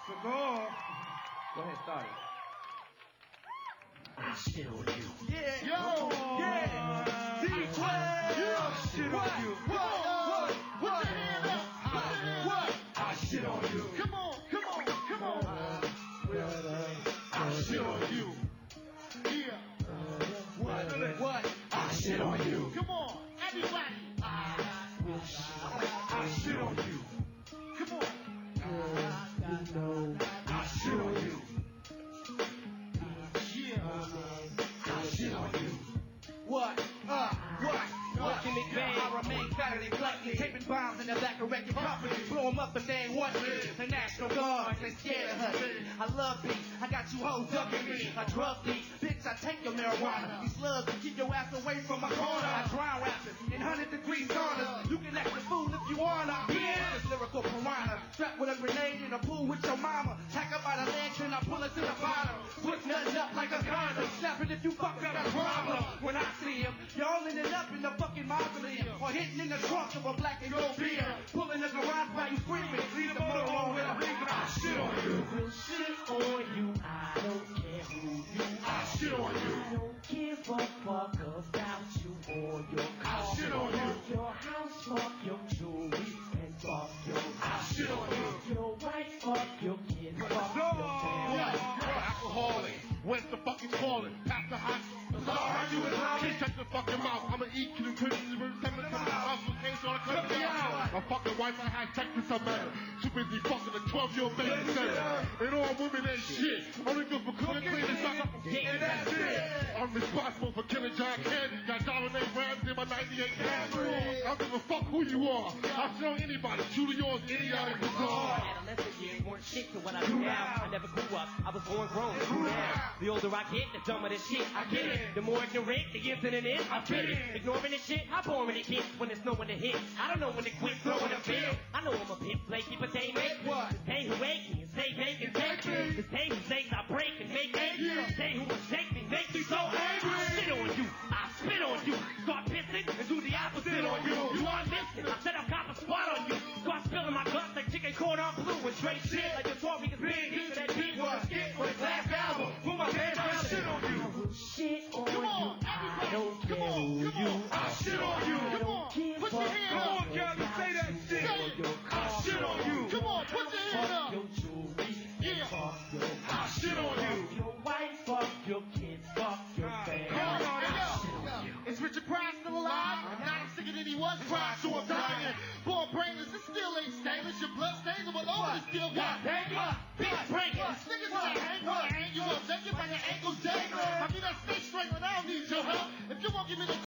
So go ahead, start it. I shit on you. Yeah. Yo. Yeah. D12. Yeah. Shit What? on you. What? Put your hand up. Put your hand up. I shit on you. Come on. Come on. Come on. I shit on you. Yeah. What? I shit on you. Come on. Everybody. I shit on you. Come on. I shit on you. Yeah. I shit on you. What? Working it bang, I remain fatter than gluttony. Taping bombs in the back of record companies. Blow them up and they ain't want me. The National Guard, they scared of us. I love beats, I got you hoes ducking me. I drug these, bitch, I take your marijuana. These slugs will keep your ass away from my corner. I drown rappers in 100-degree saunas. You can act the fool if you wanna. Yeah, this lyrical piranha. Strapped with a grenade in a pool with your mama. Tack up by the lantern, I pull it to the bottom. Put nothing up like a condom. Snap it if you fuck got a problem. When I see him, y'all ending up in the fucking mausoleum. Or hitting in the trunk of a black and gold beer. Pulling the garage by you screaming. Leave the motor on with a bleeding. I shit on you. Will shit on you. I don't care who you are. I shit on you. I don't give a fuck about you or your car. I shit on you. Fuck your house, fuck your jewelry, and fuck your I shit on you. Fuck your wife, fuck your kid, fuck your family. You're an alcoholic. Where's the fucking calling? Pass the hot. you in Holly? Can't shut your fucking mouth. I'ma eat you to the house with case on a cut down. My fucking wife, I had sex with some man. Too busy fucking a 12-year-old babysitter. And all women ain't shit. Only good for cooking, cleaning, suck up, and that's it. I'm responsible for killing John Candy. Got dominate rounds in my 98 Camry. I don't give a fuck who you are. I'll show anybody. Truly yours, idiotic, bizarre. Adolescent years weren't shit to what I do now. I never grew up, I was born grown. Now, the older I get, the dumber the shit. I get it. The more ignorant the incident is, I fit it. Ignoring the shit, I boring the kids when there's no one to hit. I don't know when to quit throwing a fit. I know I'm a pimp, flaky, but they make me. What? It's they who wake me, it's they make and take me. It's they who says I break and make me. It's they who mistake me, make me so angry. I spit on you, I spit on you. Start pissing and do the opposite on you. You aren't listening, I said I've got the spot on you. Start spilling my guts like chicken corn on blue and straight shit like your talking is big. Heat that beat was a skit for his last album. Put my hands down, shit on you. I will shit on Come on, you. I don't everybody. care Come on, who come you on. are. I shit on you. Come on. Put your hand Come up. on, Kelly, say that shit. Say it. I shit on you. Come on, put your hand Fuck up. your jewelry, Yeah. fuck your I shit on you. Fuck your wife, fuck your kids, fuck your family. Come on, Is Richard Pryor still alive? I'm not as sick than he was prior to him dying. Born brainless, it still ain't stainless. Your blood stains are all over the steel. What? Big break. This nigga's gonna hang you up, take it by your ankles dangling. I mean, that snake strangling, I don't need your help. If you won't give me the